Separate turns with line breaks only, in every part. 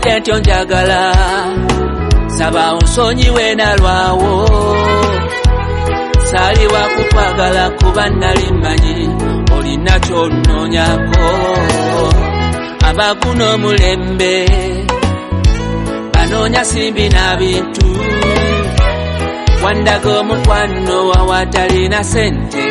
nkugambidde ntyo njagala saba onsonyiwe nalwawo sali wakukwagala kuba nali mmanyi olina ky'onnoonyako abakuno mulembe banoonya simbi na bintu wandaga omukwano wawatalina sente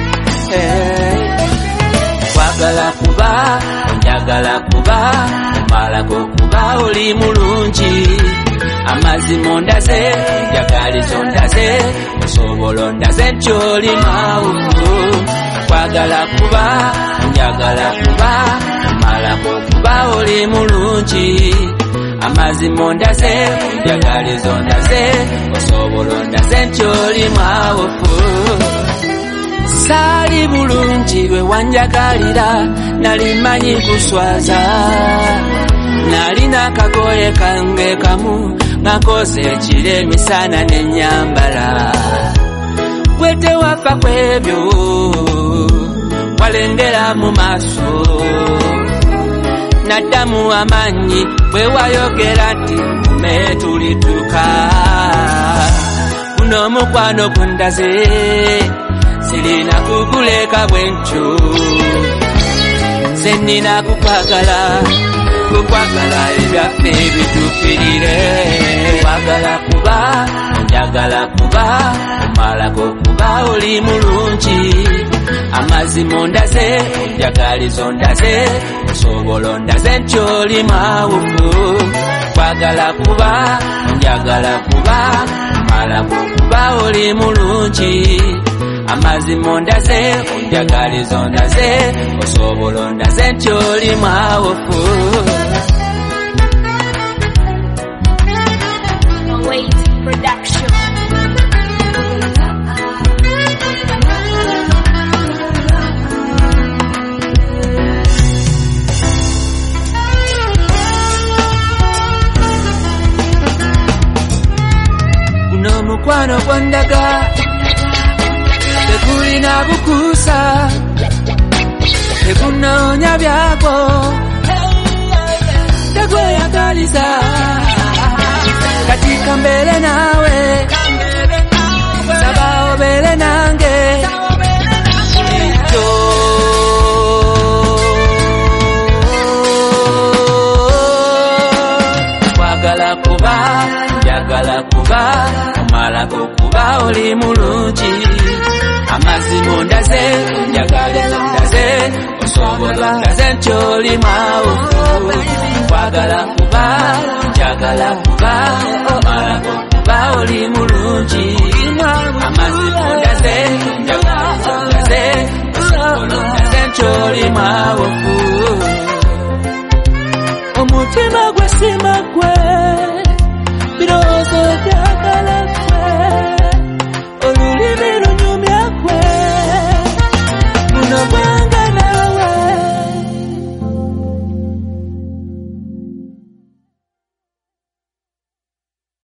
kwagala kuba njagala kuba omalako kuba oli mulungi amazima ondaze njagalizo ndaze osobola ondaze nti oli mawufu kwagala kuba njagala kuba omalako kuba oli mulungi amazima ondaze njagalizo ndaze osobola ondaze nti oli mawufu sali bulungi lwe wanjagalira nali manyi kuswaza nalina akagoye kange kamu nakoze ekiro emisana n'ennyambala gwe tewafa kwebyo walengera mu maaso naddamu amaanyi bwe wayogera nti me tulituuka guno omukwano gundaze sirina kukuleka bwentyo nze nnina kukwagala ebyaffe bituukirire kwagala kuba njagala kuba omalako kuba oli mulungi amazima ondaze njagalizo ndaze osobola ondaze nti oli mawufu kwagala kuba njagala kuba omalako kuba oli mulungi amazima ondaze njagalizo ndaze osobola ondaze nti oli mawufu guno mukwano gwandaga tekulina bukuusa tekunoonya byako tegweyagaliza katika mbele nawe saba obele nange ito kwagala kuba njagala kuba omalako kuba oli mulungi amazima ondaze njagalizo ndaze osobola ondaze nti oli mawufu kwagala kuba njagala kuba omalako kuba oli mulungi amazima ondaze njagalizo ndaze osobola ondaze nti oli mawufu omutima gwe sima gwe